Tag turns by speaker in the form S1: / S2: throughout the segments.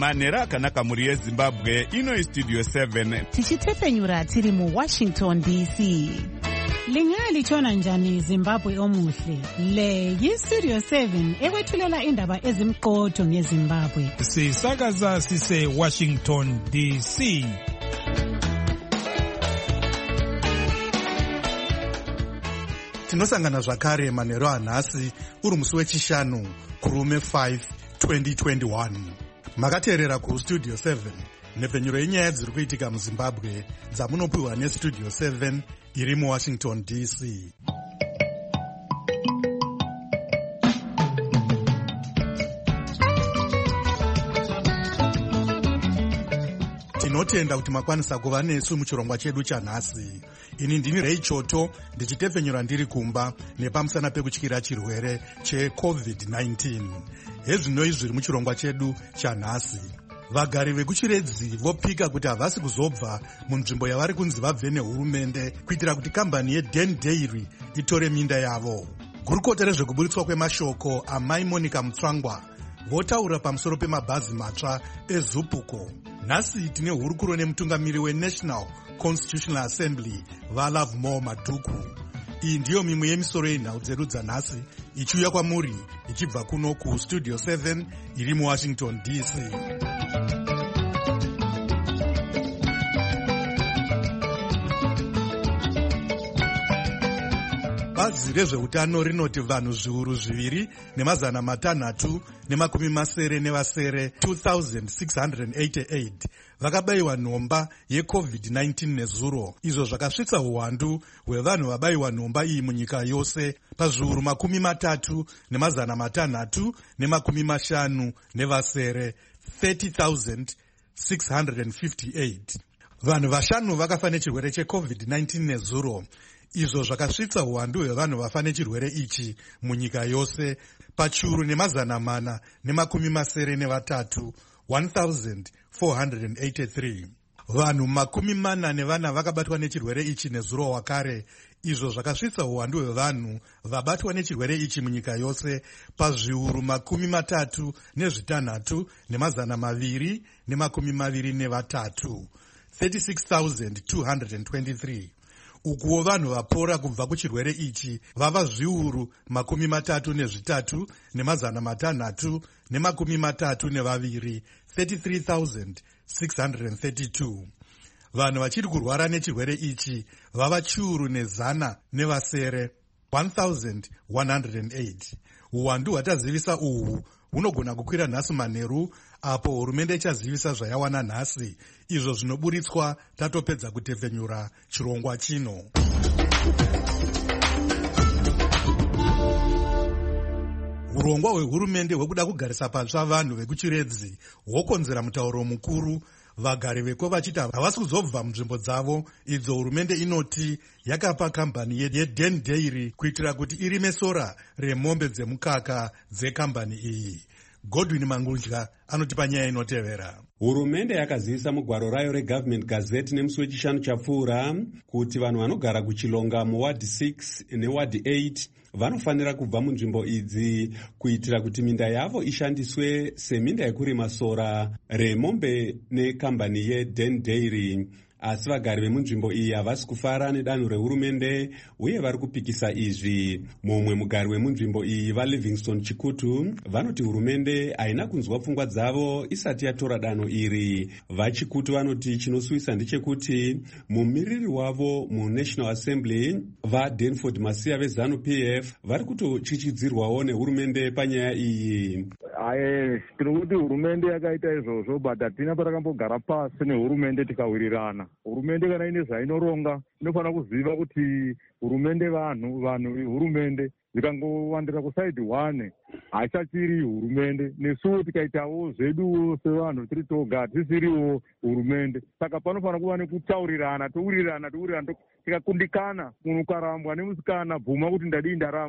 S1: Manhero akanaka muri yeZimbabwe, ino iStudio 7.
S2: Tichitefenyura tiri muWashington DC. Lingalitshona njani Zimbabwe omuhle? Le yiStudio 7 ekwethulela indaba ezimqotho ngeZimbabwe.
S3: Sisakaza sise Washington DC.
S4: Tinosangana zvakare manhero anhasi uri musi wechishanu kurume 5 2021. Makateerera kuStudio 7 nhepfenyuro yenyaya dziri kuitika muZimbabwe dzamunopiwa neStudio 7 iri muWashington DC. Tinotenda kuti makwanisa kuva nesu muchirongwa chedu chanhasi. Ini ndini Ray Choto ndichitefenyura ndiri kumba nepamusana pekutyira chirwere cheCovid-19. Hezvinoi zviri muchirongwa chedu chanhasi. Vagari vekuchiredzi vopika kuti havasi kuzobva munzvimbo yavari kunzi vabve nehurumende kuitira kuti kambani yeDen Dairy itore minda yavo. Gurukota rezvekuburitswa kwemashoko amai Monica Mutsvangwa votaura pamusoro pemabhazi matsva eZupuco. Nhasi tine hurukuro nemutungamiri weNational Constitutional Assembly vaLovemore Madhuku. Iyi ndiyo mimwe yemisoro yenhau dzedu dzanhasi ichiuya kwamuri ichibva kuno kuStudio 7 iri muWashington DC. Bazi rezveutano rinoti vanhu zviuru 2,680 2688 vakabayiwa nhomba yeCovid-19 nezuro, izvo zvakasvitsa uwandu hwevanhu vabayiwa nhomba iyi munyika yose pazviuru 30,650 30,658. Vanhu vashanu vakafa nechirwere cheCovid-19 nezuro, izvo zvakasvitsa uwandu hwevanhu vafa nechirwere ichi munyika yose pachiuru 483 1483. Vanhu 44 vakabatwa nechirwere ichi nezuro wakare, izvo zvakasvitsa uwandu hwevanhu vabatwa nechirwere ichi munyika yose pazviuru 36 223 36,223. Ukuwo vanhu vapora kubva kuchirwere ichi vava zviuru 33 632 33,632. Vanhu vachiri kurwara nechirwere ichi vava chiuru 100 1108. Uwandu hwatazivisa uhwu hunogona kukwira nhasi manheru apo hurumende ichazivisa zvayawana nhasi, izvo zvinoburitswa tatopedza kutefenyura chirongwa chino. Urongwa hwehurumende hwekuda kugarisa patsva vanhu vekuchiredzi hwokonzera mutauro mukuru, vagari veko vachiti havasi kuzobva munzvimbo dzavo idzo hurumende inoti yakapa kambani yeDen Dairy kuitira kuti irime sora remombe dzemukaka dzekambani iyi. Godwin Mangudya anotipa nyaya inotevera.
S5: Hurumende yakazivisa mugwaro rayo reGovernment Gazette nemusi wechishanu chapfuura kuti vanhu vanogara kuchilonga muwadi 6 newadi 8 vanofanira kubva munzvimbo idzi kuitira kuti minda yavo ishandiswe seminda yekurima sora remombe nekambani yeDen Dairy. Asi vagari vemunzvimbo iyi havasi kufara nedanho rehurumende uye vari kupikisa izvi. Mumwe mugari wemunzvimbo iyi vaLivingstone Chikutu vanoti hurumende haina kunzwa pfungwa dzavo isati yatora danho iri. VaChikutu vanoti chinosuwisa ndechekuti mumiriri wavo muNational Assembly vaDanford Masiya veZanu-PF vari kutochichidzirwawo nehurumende panyaya iyi.
S6: Tirikuti hurumende yakaita izvozvo, but hatina patakambogara pasi nehurumende tikawirirana. Hurumende kana ine zvainoronga inofanira kuziva kuti hurumende vanhu hurumende zvikangowandira kusaidi 1 hachachiri hurumende. Nesuwo tikaitawo zvedu sevanhu tiri toga tisiriwo hurumende. Saka panofanira kuva nekutaurirana, tourirana tikakundikana, munhu ukarambwa nemusikana bvuma kuti ndadii ndarambwa.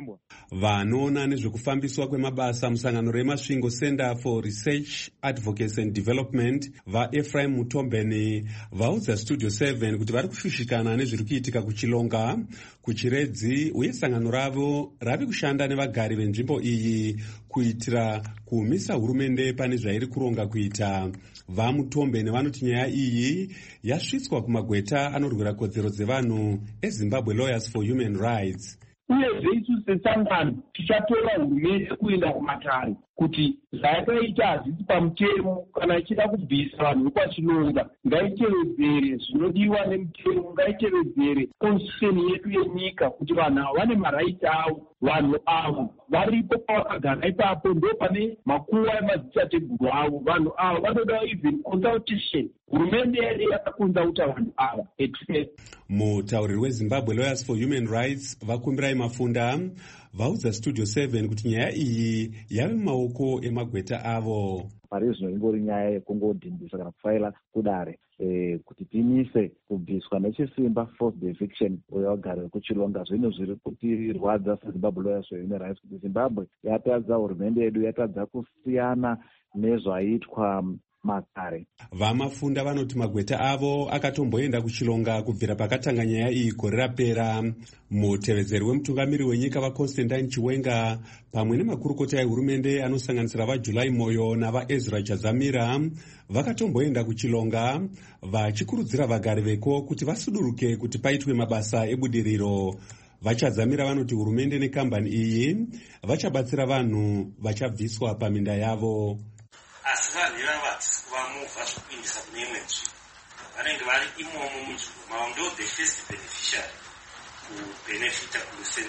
S5: Vanoona nezvekufambiswa kwemabasa musangano remasvingo Center for Research, Advocacy and Development vaEphraim Mutombeni vaudza Studio 7 kuti vari kushushikana nezviri kuitika kuChilonga, kuChiredzi uye sangano ravo rave kushanda nevagari venzvimbo iyi kuitira kuumisa hurumende pane zvairi kuronga kuita. VaMutombeni vanoti nyaya iyi yasvitswa kumagweta anorwira kodzero dzevanhu eZimbabwe Lawyers for Human Rights.
S7: Uyezve isu sesangano tichatora hurumende kuenda kumatare kuti zvayakaita hazvisi pamutemo. Kana ichida kubvisa vanhu vekwaChilonga ngaitevedzere zvinodiwa nemutemo, ngaitevedzere constitution yedu yenyika kuti vanhu ava vane maraiti avo. Vanhu avo varipo pavakagara ipapo ndo pane makuva emadzitateguru avo. Vanhu ava vanoda even consultation. Hurumende yedu yakakonzauta vanhu ava.
S5: Mutauriri weZimbabwe Lawyers for Human Rights vakumbirai Mafunda vaudza Studio 7 kuti nyaya iyi yave mumaoko emagweta avo.
S8: Parizvino ingori nyaya yekungodhimbisa kana kufaila kudare kuti timise kubviswa nechisimba forced eviction wevagari vekuChilonga. Zvinhu zviri kutirwadza seZimbabwe Lawyers for Human Rights kuti Zimbabwe yatadza, hurumende yedu yatadza kusiyana nezvaitwa makare.
S5: VaMafunda vanoti magweta avo akatomboenda kuChilonga kubvira pakatanga nyaya iyi gore rapera. Mutevedzeri wemutungamiri wenyika vaConstantine Chiwenga pamwe nemakurukota ehurumende anosanganisira vaJulai Moyo navaEzra Jazamira vakatomboenda kuChilonga vachikurudzira vagari veko kuti vasuduruke kuti paitwe mabasa ebudiriro. VaChazamira vanoti hurumende nekambani iyi vachabatsira vanhu vachabviswa paminda yavo.
S9: Asi vanhu ivava hatisi kuvamuvha zvekuindisa kune imwe nzvimbo. Vanenge vari imomo munzvimbo mavo ndo the first beneficiary kubenefita kuLucent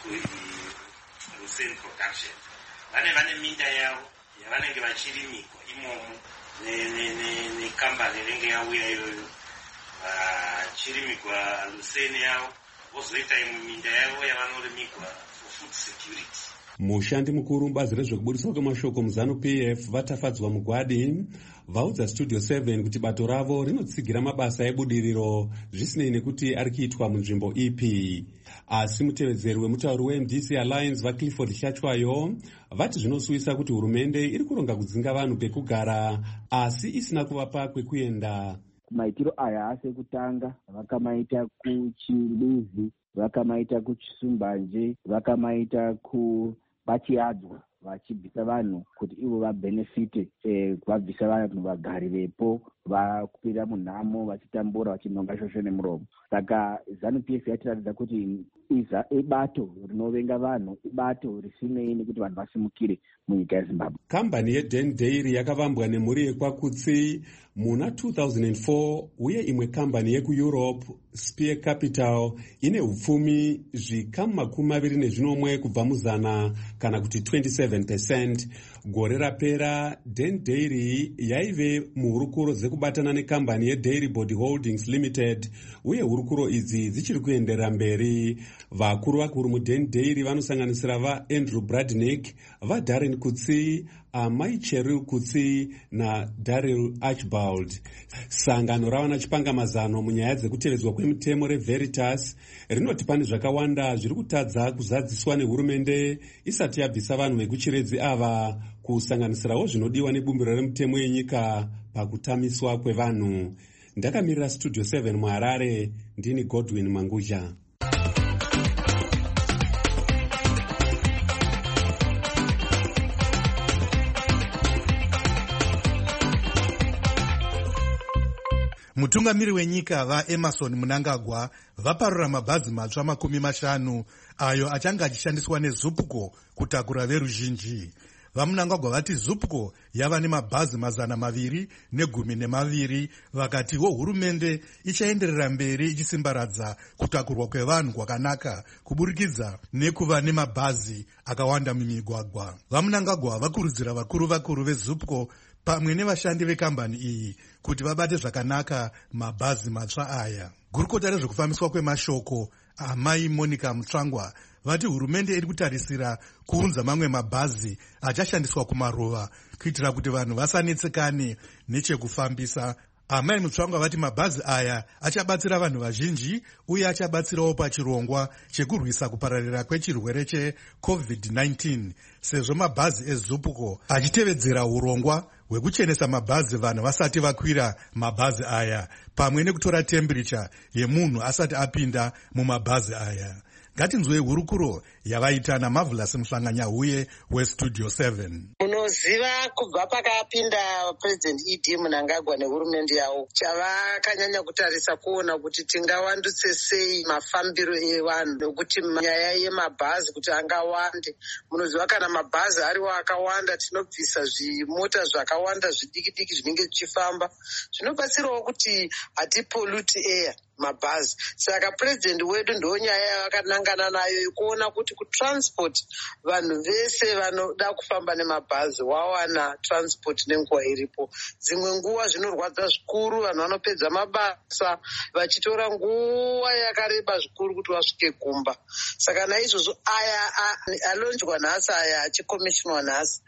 S9: production. Vane minda yavo yavanenge vachirimikwa imomo nekambani inenge yauya iyoyo vachirimikwa Lucent yavo, vozoita imwe minda yavo yavanorimikwa for food security.
S5: Mushandi mukuru mubazi rezvekubudiswa kwemashoko muZanu-PF vatafadzwa Mugwadi vaudza Studio 7 kuti bato ravo rinotsigira mabasa ebudiriro zvisinei nekuti ari kuitwa munzvimbo ipi. Asi mutevedzeri wemutauri weMDC Alliance vaClifford Hlachwayo vati zvinosuvisa kuti hurumende iri kuronga kudzinga vanhu pekugara asi isina kuvapa kwekuenda.
S8: Maitiro aya ase kutanga vakamaita kuChimbudzi, vakamaita kuChisumbanje, vakamaita kuBachiadzwa vachibvisa vanhu kuti ivo vabenefite, vabvisa vanhu vagari vepo vakupira munhamo vachitambura vachinonga shosho nemuromo. Saka ZANU-PF yatiratidza kuti ibato rinovenga vanhu, ibato risinei nekuti vanhu vasimukire munyika yeZimbabwe.
S5: Kambani yeDen Dairy yakavambwa nemhuri yekwakutsi muna 2004 uye imwe kambani yekuEurope Spear Capital ine upfumi zvikamu 21 kubva muzana kana kuti 27%. Gore rapera Den Dairy yaive muhurukuro dzekubatana nekambani yeDairy Body Holdings Limited uye hurukuro idzi dzichiri kuenderera mberi. Vakuru vakuru muDen Dairy vanosanganisira vaAndrew Bradnick, vaDarren Kutsi, Amai Cheryl Kutsi naDaryl Archibald. Sangano ravana chipangamazano munyaya dzekutevedzwa kwemutemo reVeritas rinoti pane zvakawanda zviri kutadza kuzadziswa nehurumende isati yabvisa vanhu vekuChiredzi ava, kusanganisirawo zvinodiwa nebumbiro remutemo yenyika pakutamiswa kwevanhu. Ndakamirira Studio 7 muHarare, ndini Godwin Manguzha.
S4: Mutungamiri wenyika vaEmerson Mnangagwa vaparura mabhazi matsva 50 ayo achanga achishandiswa neZUPCO kutakura veruzhinji. VaMnangagwa vati ZUPCO yava nemabhazi 212 vakatiwo hurumende ichaenderera mberi ichisimbaradza kutakurwa kwevanhu kwakanaka kuburikidza nekuva nemabhazi akawanda mumigwagwa. VaMnangagwa vakurudzira vakuru veZUPCO pamwe nevashandi vekambani iyi kuti vabate zvakanaka mabhazi matsva aya. Gurukota rezvekufambiswa kwemashoko Amai Monica Mutsvangwa vati hurumende iri kutarisira kuunza mamwe mabhazi achashandiswa kumaruva kuitira kuti vanhu vasanetsekane nechekufambisa Amai Mutsvangwa vati mabhazi aya achabatsira vanhu vazhinji uye achabatsirawo pachirongwa chekurwisa kupararira kwechirwere cheCovid-19 sezvo mabhazi eZUPCO achitevedzera urongwa hwekuchenesa mabhazi vanhu vasati vakwira mabhazi aya pamwe nekutora tembiricha yemunhu asati apinda mumabhazi aya. Ngatinzwei hurukuro yavaita naMarvelous Mhlanganyahuye weStudio 7.
S10: Munoziva kubva pakapinda President ED Mnangagwa nehurumende yawo, chavakanyanya kutarisa kuona kuti tingawandutse sei mafambiro evanhu nekuti nyaya yemabhazi kuti angawande. Munoziva kana mabhazi ariwo akawanda tinobvisa zvimota zvakawanda zvidiki diki zvinenge zvichifamba, zvinobatsirawo kuti hatipolluti air mabhazi. Saka president wedu ndo nyaya yavakanangana nayo yekuona kuti kutransport vanhu vese vanoda kufamba nemabhazi wawana transport nenguva iripo. Dzimwe nguva zvinorwadza zvikuru, vanhu vanopedza mabasa vachitora nguva yakareba zvikuru kuti vasvike kumba. Saka naizvozvo aya alonjwa nhasi, aya achikomishonwa nhasi,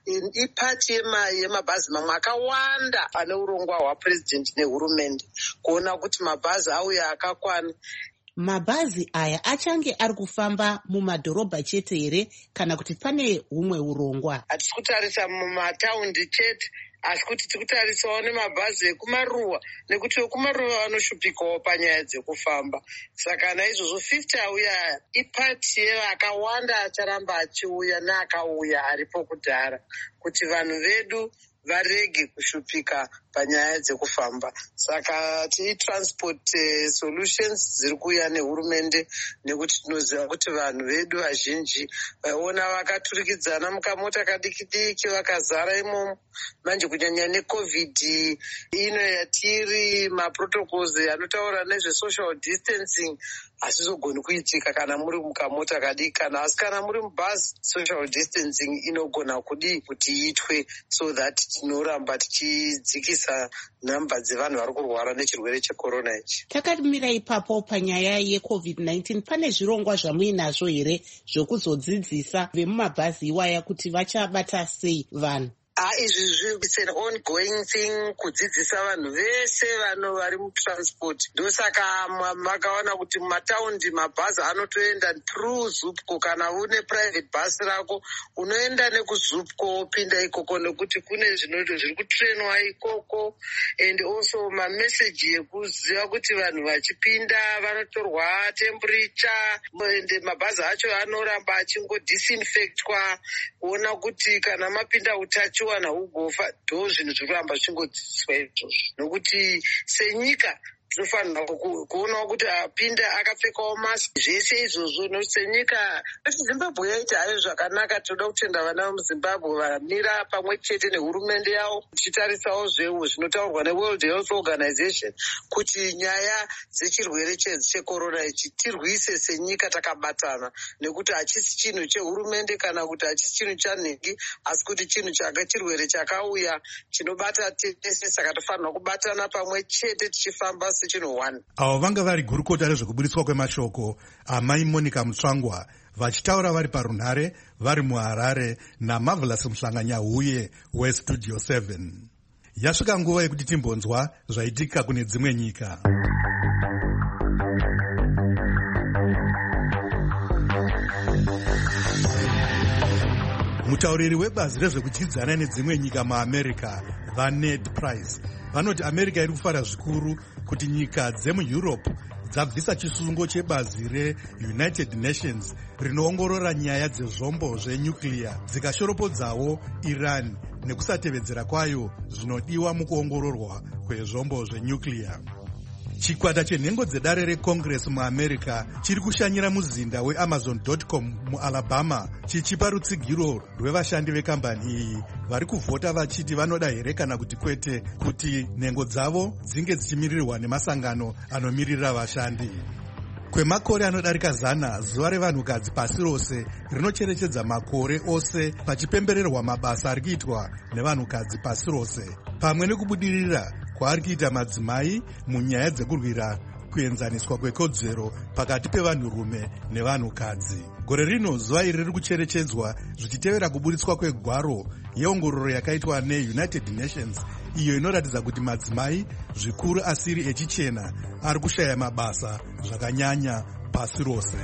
S10: ipati yemabhazi mamwe akawanda pane urongwa hwapresident nehurumende kuona kuti mabhazi auya akakwana.
S11: Mabhazi aya achange ari kufamba mumadhorobha chete here kana kuti pane humwe urongwa?
S10: Hatisi kutarisa mumataundi chete, asi kuti tiri kutarisawo nemabhazi ekumaruwa, nekuti vekumaruwa vanoshupikawo panyaya dzekufamba. Saka naizvozvo 50 auya ipati yeakawanda acharamba achiuya neakauya aripo kudhara kuti vanhu vedu varege kushupika panyaya dzekufamba. Saka transport solutions dziri kuuya nehurumende, nekuti tinoziva kuti vanhu vedu vazhinji vaiona vakaturikidzana mukamota kadiki diki vakazara imomo. Manje kunyanya neCovid ino yatiri, maprotocols anotaura nezvesocial distancing hazvizogoni kuitika kana muri mukamota kadiki, kana asi kana muri mubhazi social distancing inogona kudi kuti iitwe, so that tinoramba tichidzikisa nhamba dzevanhu vari kurwara nechirwere chekorona ichi.
S11: Takamira ipapo panyaya yeCovid-19, pane zvirongwa zvamuinazvo here zvokuzodzidzisa vemumabhazi iwaya kuti vachabata sei vanhu?
S10: Izvi it's an ongoing thing, kudzidzisa vanhu vese vari mutransport. Ndosaka makaona kuti mumataundi mabhazi anotoenda through ZUPCO. Kana une private bus rako unoenda nekuZUPCO wopinda ikoko, nekuti kune zviri kutrenwa ikoko, and also mameseji ekuziva kuti vanhu vachipinda vanotorwa temperature, and mabhazi acho anoramba achingodisiinfectwa kuona kuti kana mapinda utachiwana ugofa. Ndo zvinhu zviri kuramba zvichingodzidziswa izvozvo, nokuti senyika tinofanira kuonawo kuti apinda akapfekawo masiki, zvese izvozvo. Nokuti senyika Zimbabwe yaita hayo zvakanaka. Tinoda kutenda vana vemuZimbabwe vamira pamwe chete nehurumende yavo, tichitarisawo zvinotaurwa neWorld Health Organization kuti nyaya dzechirwere chekorona ichi tirwise senyika takabatana, nekuti hachisi chinhu chehurumende kana kuti hachisi chinhu chanhingi, asi kuti chinhu chirwere chakauya chinobata tese. Saka tofanira kubatana pamwe chete tichifamba sechinhu one.
S4: Avo vanga vari gurukota rezvekubudiswa kwemashoko amai Monica Mutsvangwa vachitaura vari parunhare vari muHarare naMarvelous Mhlanganyahuye weStudio 7. Yasvika nguva yekuti timbonzwa zvaitika kune dzimwe nyika. Mutauriri webazi rezvekudyidzana nedzimwe nyika muAmerica, vaNed Price, vanoti America iri kufara zvikuru kuti nyika dzemuEurope dzabvisa chisungo chebazi reUnited Nations rinoongorora nyaya dzezvombo zvenyuclear, dzikashoropodzawo Iran nekusatevedzera kwayo zvinodiwa mukuongororwa kwezvombo zvenyuclear. Chikwata chenhengo dzedare reCongress muAmerica chiri kushanyira muzinda weAmazon.com muAlabama chichipa rutsigiro rwevashandi vekambani iyi vari kuvhota vachiti vanoda here kana kuti kwete kuti nhengo dzavo dzinge dzichimirirwa nemasangano anomirira vashandi. Kwemakore anodarika 100, zuva revanhukadzi pasi rose rinocherechedza makore ose pachipembererwa mabasa ari kuitwa nevanhukadzi pasi rose, pamwe nekubudirira kwaari kuita madzimai munyaya dzekurwira kuenzaniswa kwekodzero pakati pevanhurume nevanhukadzi. Gore rino zuva iri riri kucherechedzwa zvichitevera kubudiswa kwegwaro yeongororo yakaitwa neUnited Nations iyo inoratidza kuti madzimai zvikuru asiri echichena ari kushaya mabasa zvakanyanya pasi rose.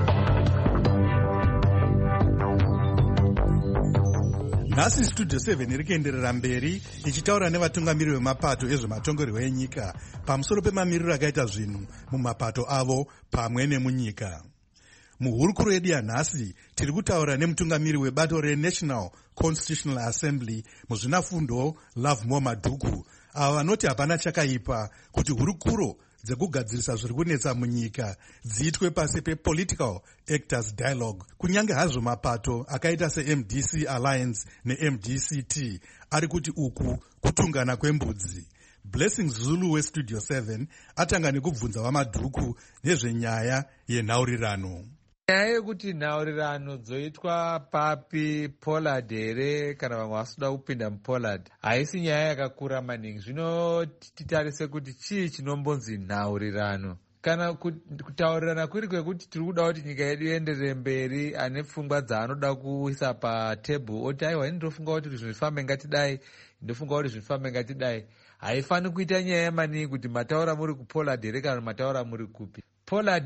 S4: Nhasi Studio 7 iri kuenderera mberi ichitaura nevatungamiri vemapato ezvematongerwo enyika pamusoro pemamiriro akaita zvinhu mumapato avo pamwe nemunyika. Muhurukuro yedu yanhasi tiri kutaura nemutungamiri webato reNational Constitutional Assembly muzvinafundo Lovemore Madhuku, ava vanoti hapana chakaipa kuti hurukuro dzekugadzirisa zviri kunetsa munyika dziitwe pasi pePolitical Actors Dialogue, kunyange hazvo mapato akaita seMDC Alliance neMDCT ari kuti uku kutungana kwembudzi. Blessing Zulu weStudio 7 atanga nekubvunza vaMadhuku nezvenyaya yenhaurirano.
S12: Nyaya yekuti nhaurirano dzoitwa papi, Pollard here kana vamwe vasuda kupinda muPollard, haisi nyaya yakakura maningi. Zvino titarise kuti chii chinombonzi nhaurirano. Kana kutaurirana kuri kwekuti tiri kuda kuti nyika yedu ienderere mberi, ane pfungwa dzaanoda kuisa patebhuru oti aiwa ndinofunga kuti zvifambe ngatidai, ndofunga kuti zvifambe ngatidai. Haifani kuita nyaya maningi kuti mataura muri kuPollard here kana mataura muri kupi. Pollard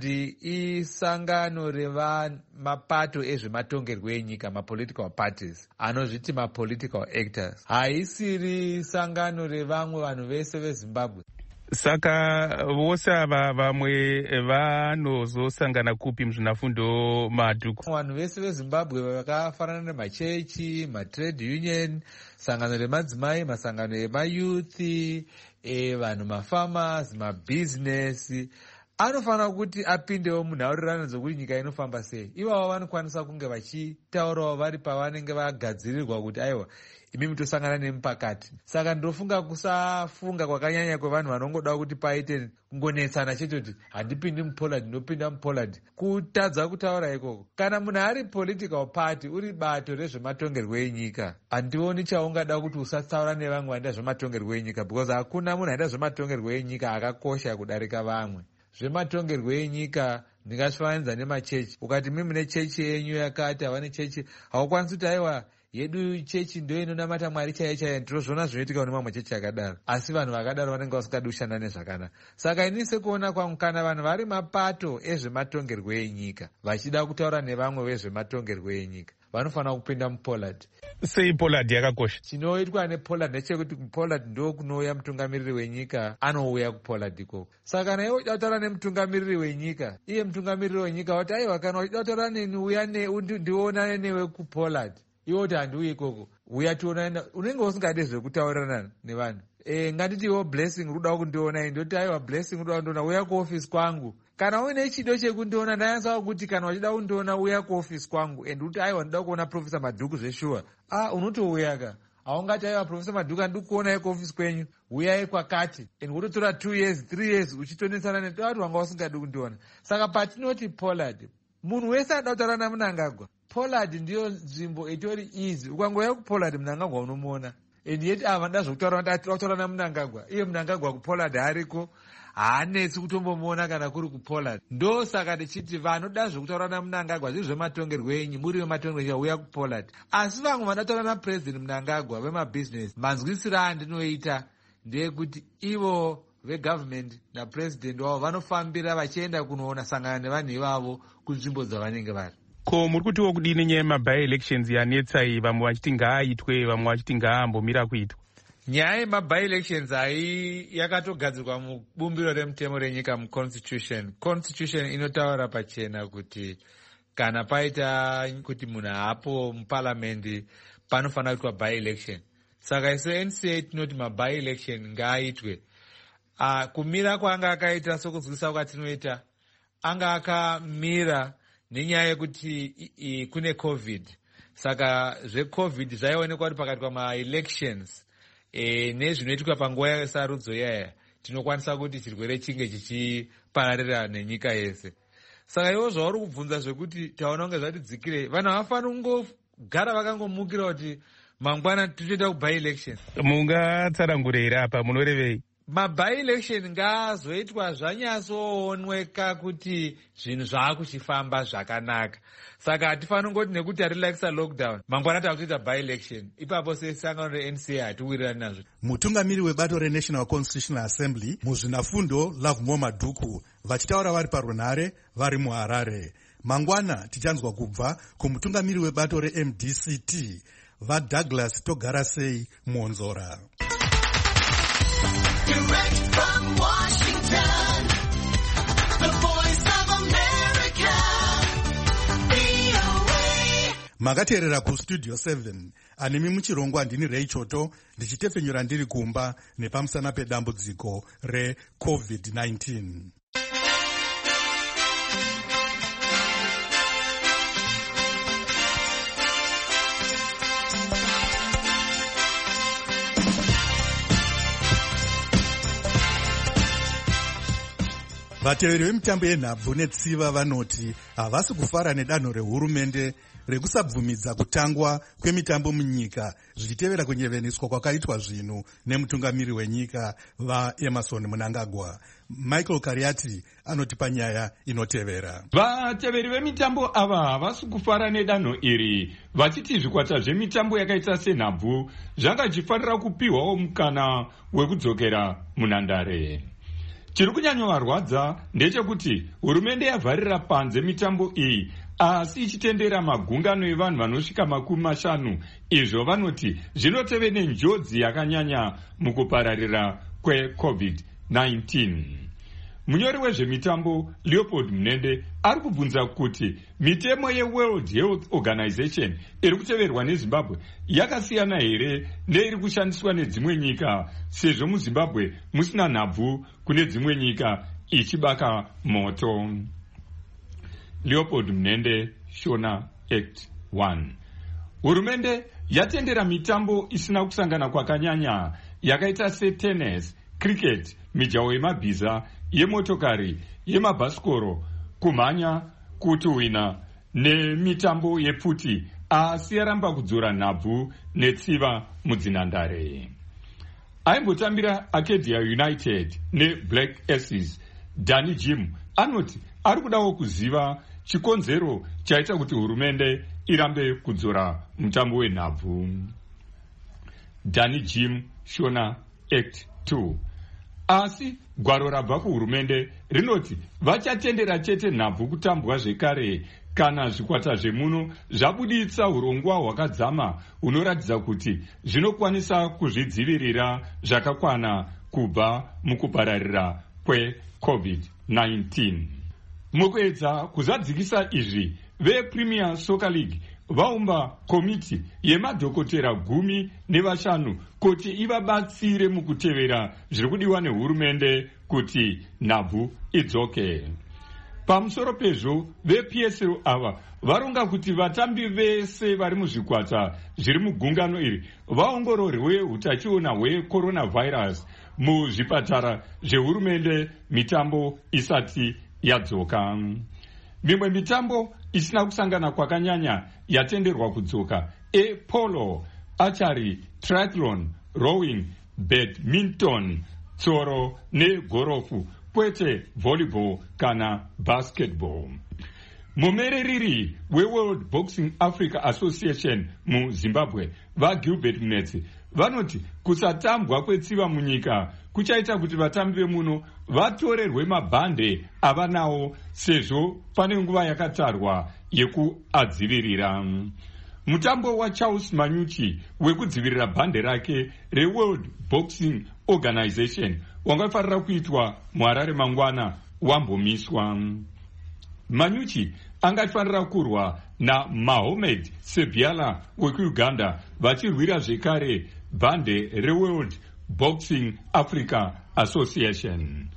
S12: isangano revamapato ezvematongerwo enyika, mapolitical parties, anozviti mapolitical actors. Haisiri sangano revamwe vanhu vese veZimbabwe.
S3: Saka vose ava vamwe vanozosangana kupi muzvinafundo Madhuku?
S12: Vanhu vese veZimbabwe vakafanana nemachechi, matrade union, sangano remadzimai, masangano emayouth, vanhu mafarmers, mabusiness, anofanira kuti apindewo munhaurirano dzokuti nyika inofamba sei. Ivavo vanokwanisa kunge vachitaurawo vari pavanenge vagadzirirwa kuti aiwa imi mutosangana nemi pakati. Saka ndofunga kusafunga kwakanyanya kwevanhu vanongoda kuti paite kungonetsana chete kuti handipindi muPollard ndopinda muPollard, kutadza kutaura ikoko. Kana munhu ari political party, uri bato rezvematongerwo enyika, handioni chaungada kuti usataura nevamwe vanoita zvematongerwo enyika, because hakuna munhu anoita zvematongerwo enyika akakosha kudarika vamwe. Zvematongerwo enyika ndingasvifananidza nemachechi. Ukati mimi mune chechi yenyu yakati, havane chechi, haukwanisi kuti aiwa yedu chechi ndo inonamata Mwari chaiye chaiye. Ndinozviona zvinoitika kune mamwe chechi akadaro, asi vanhu vakadaro vanenge vasingadi kushanda nezvakanaka. Saka ini sekuona kwangu, kana vanhu vari mapato ezvematongerwo enyika vachida kutaura nevamwe vezvematongerwo enyika, vanofanira kupinda muPollard.
S3: Sei Pollard yakakosha?
S12: Chinoitwa nePollard ndechekuti kuPollard ndo kunouya mutungamiriri wenyika, anouya kuPollard ikoko. Saka kana iwe uchida kutaura nemutungamiriri wenyika, iye mutungamiriri wenyika wati aiwa kana uchida kutaura neni uya ndionane newe kuPollard, iwe kuti handiuyi ikoko, uya tionane. Unenge usingade zvekutaurirana nevanhu. Ngatiti iwo Blessing uruda kundiona, ndoti aiwa Blessing uruda kundiona, uya kuofisi kwangu. Kana uine chido chekundiona, ndayanza kuti kana uchida kundiona uya kuofisi kwangu, and uti aiwa ndoda kuona Professor Madhuku zveshuwa, unotouya ka. Haungati aiwa Professor Madhuku andiri kuonai kuofisi kwenyu, uyai kwakati, and wototora 2 years 3 years uchitonesana netoati wanga usingadi kundiona. Saka patinoti Pollard, munhu wese anoda kutaura naMnangagwa, Pollard ndiyo nzvimbo itori easy. Ukangoya kuPollard Mnangagwa unomuona, and yeti vanoda zvokutaura naMnangagwa, iye Mnangagwa kuPollard hariko, haanetsi kutombomuona kana kuri kuPollard. Ndo saka tichiti vanoda zvokutaura naMnangagwa zviri zvematongerwo enyu, muri vematongerwo enyu, uya kuPollard. Asi vamwe vanotaura naPresident Mnangagwa vemabusiness, manzwisiro andinoita ndeyekuti ivo vegovernment napresident wavo vanofambira vachienda kunoona sangana nevanhu ivavo kunzvimbo dzavanenge vari.
S3: Ko muri kutiwo kudini nyaya yemabi-elections yanetsa iyi, vamwe vachiti ngaaitwe, vamwe vachiti ngaambomira kuitwa?
S12: Nyaya yemabi-elections hai yakatogadzirwa mubumbiro remutemo renyika, muconstitution. Constitution inotaura pachena kuti kana paita kuti munhu haapo muparliament panofanira kuitwa by-election. Saka isu NCA tinoti mabi-election ngaaitwe. Kumira kwaanga akaita sokuzwisa kwatinoita, anga akamira nenyaya yekuti kune COVID. Saka zveCovid zvaionekwa kuti pakati pama-elections nezvinoitika panguva yesarudzo yaya, tinokwanisa kuti chirwere chinge chichipararira nenyika yese. Saka ivo zvauri kubvunza zvekuti taona kunge zvatidzikire, vanhu havafaniri kungogara vakangomukira kuti mangwana tichoita kuby-election.
S3: Mungatsanangura here apa, munorevei?
S12: maby-election ngaazoitwa zvanyatsoonweka kuti zvinhu zvaakuchifamba zvakanaka. Saka hatifaniri ngoti nekuti hatirelaxisa lockdown mangwana takutoita by-election, ipapo sesangano reNCA hatiwirirani nazvo.
S4: Mutungamiri webato reNational Constitutional Assembly muzvinafundo Lovemore Madhuku vachitaura vari parunhare vari muHarare. Mangwana tichanzwa kubva kumutungamiri webato reMDCT vaDouglas Togarasei Monzora.
S13: Direct from Washington, the voice of America, VOA.
S4: Makateerera kustudio 7 animi muchirongwa ndini Ray Choto ndichitefenyura ndiri kumba nepamusana pedambudziko reCovid-19. Vateveri vemitambo yenhabvu netsiva vanoti havasi kufara nedanho rehurumende rekusabvumidza kutangwa kwemitambo munyika zvichitevera kunyeveniswa kwakaitwa zvinhu nemutungamiri wenyika vaEmerson Mnangagwa. Michael Kariati anotipa nyaya inotevera.
S14: Vateveri vemitambo ava havasi kufara nedanho iri, vachiti zvikwata zvemitambo yakaita senhabvu zvakachifanira kupiwawo mukana wekudzokera munhandare. Chiri kunyanyovarwadza ndechekuti hurumende yavharira panze mitambo iyi asi ichitendera magungano evanhu vanosvika 50, izvo vanoti zvinoteve nenjodzi yakanyanya mukupararira kweCovid-19. Munyori wezvemitambo Leopold Munende ari kubvunza kuti mitemo yeWorld Health Organization iri kuteverwa neZimbabwe yakasiyana here neiri kushandiswa nedzimwe nyika, sezvo muZimbabwe musina nhabvu kune dzimwe nyika ichibaka moto. Leopold Munende, Shona Act 1. Hurumende yatendera mitambo isina kusangana kwakanyanya yakaita setennis, cricket, mijaho yemabhiza, yemotokari, yemabhasikoro, kumhanya, kutuhwina nemitambo yepfuti, asi yaramba kudzora nhabvu netsiva mudzinhandare. Aimbotambira Acadia United neBlack Aces, Danny Jim anoti ari kudawo kuziva chikonzero chaita kuti hurumende irambe kudzora mutambo wenhabvu. Danny Jim, Shona Act 2. Asi gwaro rabva kuhurumende rinoti vachatendera chete nhabvu kutambwa zvekare kana zvikwata zvemuno zvabuditsa urongwa hwakadzama hunoratidza kuti zvinokwanisa kuzvidzivirira zvakakwana kubva mukupararira kweCovid-19. Mukuedza kuzadzikisa izvi, vePremier Soccer League vaumba komiti yemadhokotera 15 kuti ivabatsire mukutevera zviri kudiwa nehurumende kuti nhabvu idzoke. Pamusoro pezvo, vePSL ava varonga kuti vatambi vese vari muzvikwata zviri mugungano iri vaongororwe utachiona hwecoronavirus muzvipatara zvehurumende mitambo isati yadzoka. Mimwe mitambo isina kusangana kwakanyanya yatenderwa kudzoka polo, archery, triathlon, rowing, badminton, tsoro negorofu, kwete volleyball kana basketball. Mumereriri weWorld Boxing Africa Association muZimbabwe vaGilbert Mnetsi vanoti kusatambwa kwetsiva munyika kuchaita kuti vatambi vemuno vatorerwe mabhande avanawo sezvo pane nguva yakatarwa yekuadzivirira. Mutambo waCharles Manyuchi wekudzivirira bhande rake reWorld Boxing Organization wangafarira kuitwa muHarare mangwana wambomiswa. Manyuchi angafanira kurwa naMahomed Sebiala wekuUganda vachirwira zvekare bhande reWorld Boxing Africa Association.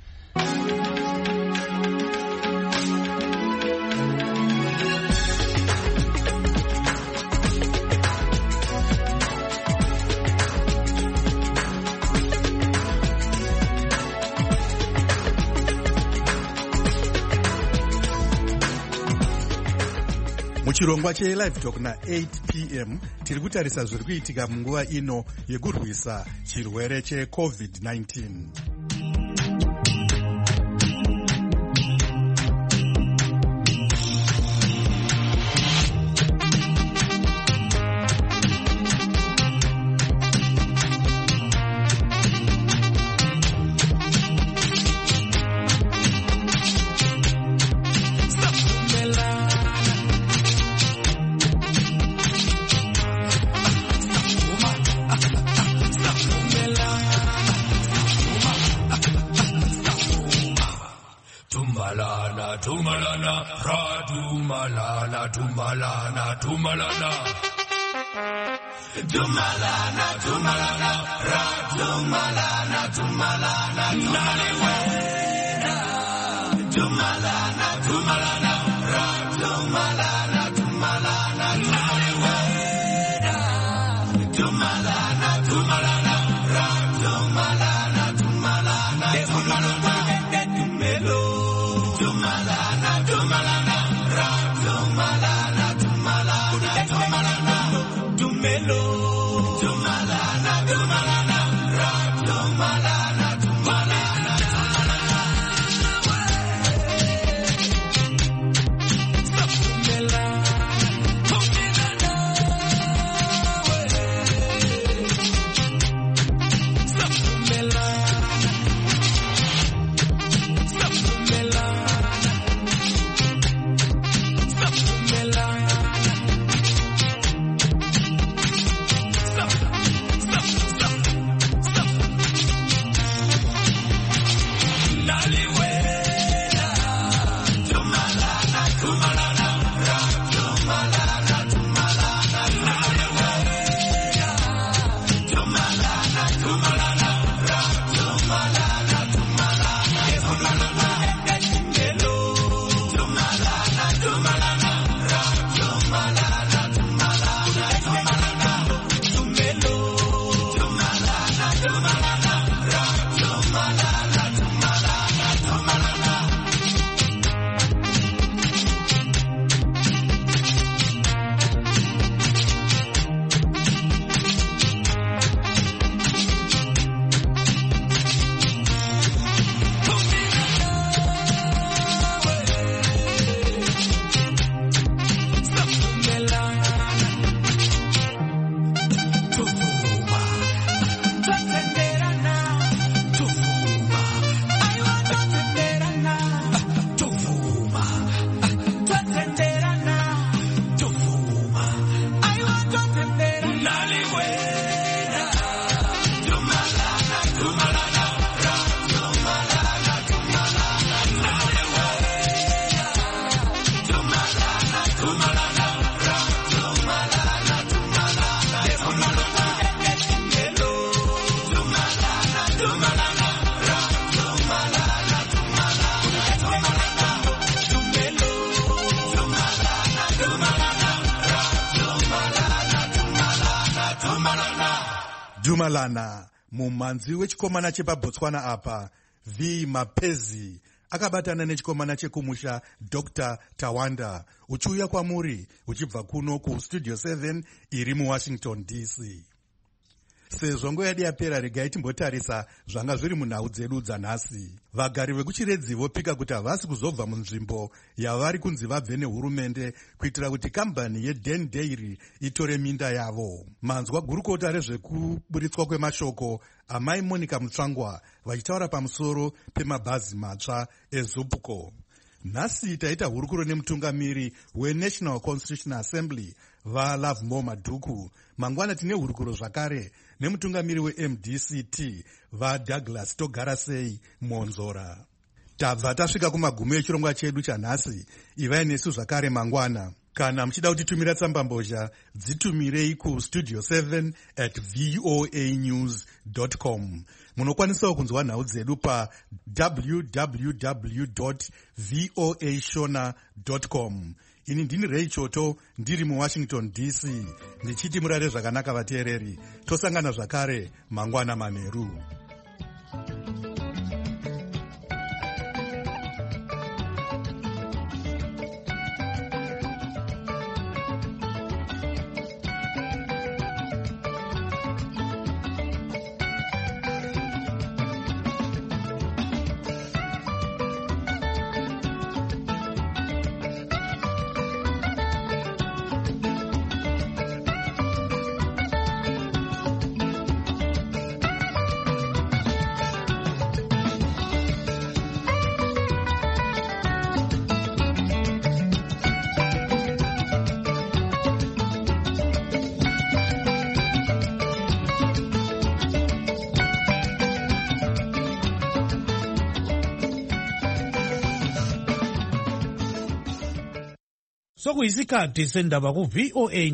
S4: Muchirongwa cheLive Talk na8 p.m. tiri kutarisa zviri kuitika munguva ino yekurwisa chirwere cheCovid-19.
S13: tumalana, ra-tumalana, tumalana, tumalana. Tumalana, tumalana, ra-tumalana, tumalana, naliwena. Tumalana, tumalana, ra-tumalana, tumalana, naliwena. Tumalana, tumalana, ra-tumalana, tumalana, tumalana. Tumelo. Tumalana, tumalana, ra-tumalana, tumalana, tumalana. Tumelo. Tumalana, tumalana, ra-tumalana, tumalana, tumalana. Sapumela.
S4: Dumalana, mumanzi wechikomana chepaBotswana apa, V Mapezi, akabatana nechikomana chekumusha Dr. Tawanda, uchiuya kwamuri, uchibva kuno kuStudio 7 iri muWashington DC. Sezvo nguva yedu yapera, regai timbotarisa zvanga zviri munhau dzedu dzanhasi. Vagari vekuchiredzi vopika kuti havasi kuzobva munzvimbo yavari kunzi vabve nehurumende kuitira kuti kambani yeDen Dairy itore minda yavo. Manzwa gurukota rezvekuburitswa kwemashoko amai Monica Mutsvangwa vachitaura pamusoro pemabhazi matsva eZupco. Nhasi taita hurukuro nemutungamiri weNational Constitutional Assembly vaLovemore Madhuku. Mangwana tine hurukuro zvakare nemutungamiri weMDCT vaDouglas Togarasei Monzora. Tabva tasvika kumagumo echirongwa chedu chanhasi. Ivai nesu zvakare mangwana. Kana muchida kutitumira tsambambozha, dzitumirei kustudio 7@voanews.com. Munokwanisawo kunzwa nhau dzedu pa www.voashona.com. Ini ndini Ray Choto, ndiri muWashington DC, ndichiti murare zvakanaka vateereri. Tosangana zvakare mangwana manheru.
S15: sokuyisikhathi sendaba ku-VOA